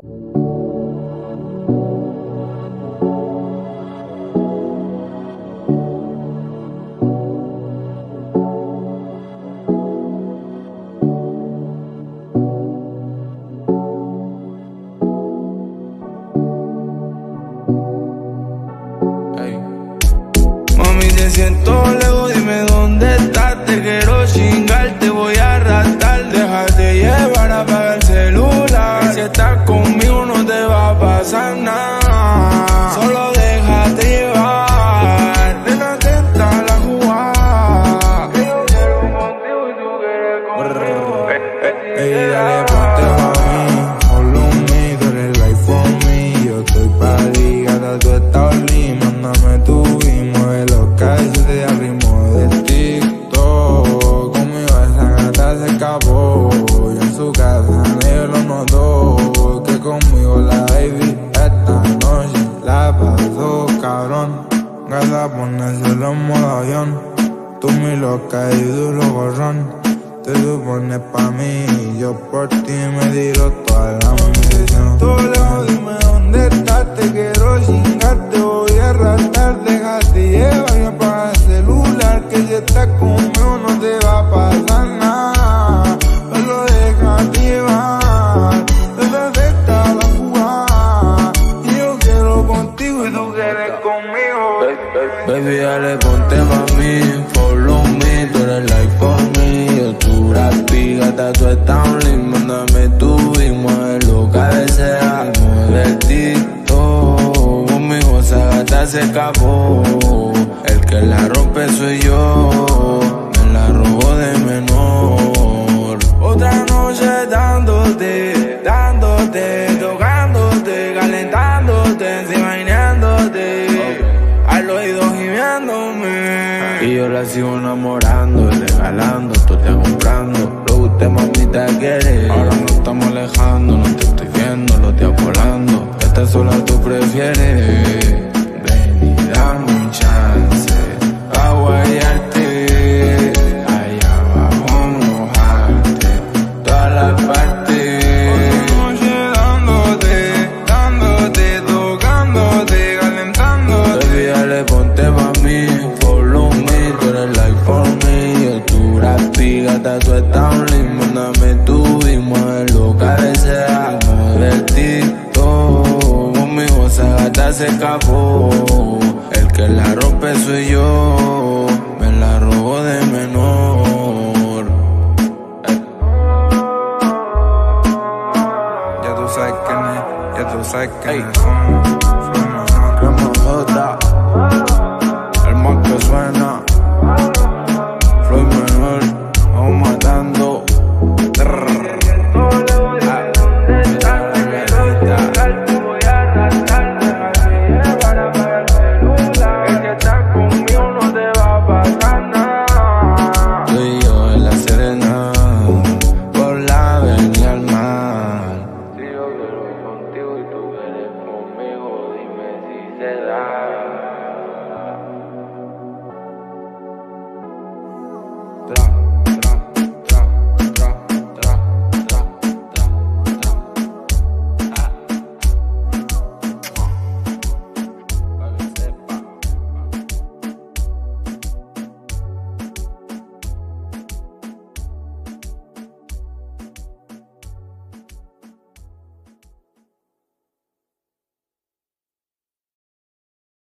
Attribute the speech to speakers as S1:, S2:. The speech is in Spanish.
S1: Mami, te siento lejos, dime dónde estás. Te quiero chingar, te voy a arrastrar. Déjate llevar, apaga el celular. Que si estás conmigo no te va a pasar nada. Solo déjate llevar. Ven, atenta a la jugada. Que yo quiero contigo y tú quieres conmigo.
S2: Ey, dale, ponte mami, follow me, tú eres life for me. Yo estoy pa' ligar, tú estás lindo. Mándame tu y mueve los calles al ritmo de TikTok. Conmigo esa gata se escapó y en su casa negro notó que conmigo la baby esta noche la pasó cabrón. Gata, ponérselo en modo avión. Tú mi loca y duro gorrón. Te supones pa' mí y yo por ti me tiro toda la munición. Todo lejos, dime dónde estás. Te quiero chingar, te voy a arrastrar. Déjate llevar y apaga el celular. Que si estás conmigo no te va a pasar nada. Solo déjate llevar. Desde a la jugada. Y yo quiero contigo y tú quieres conmigo.
S1: Baby, dale, ponte mami, follow me, tú eres like for me. Yo tu rapi, gata, tú estás linda. Mándame tu y muévelo, cabecea, mueve el TikTok. Conmigo esa gata se escapó. El que la rompe soy yo, me la robó de menor. Otra noche dándote, tocándote, calentándote, imaginándote. Al oído gimiéndome. Y yo la sigo enamorando, regalando, tú te comprando. Lo que usted mamita quiere. Ahora nos estamos alejando, no te estoy viendo, los días volando. Esta sola tú prefieres. Ven y dame un chance a guayarte. Allá abajo mojarte todas las partes.
S2: Otra noche dándote, tocándote, calentándote.
S1: Baby, dale, ponte pa' mí, follow me, tú eres like for me. Yo tu rapi, gata, tú estás linda. Mándame tu y muévelo, cabecea, mueve el TikTok. Conmigo esa gata se escapó. El que la rompe soy yo, me la robó de menor.
S2: Ya tú sabes quiénes son.
S1: El más que suena.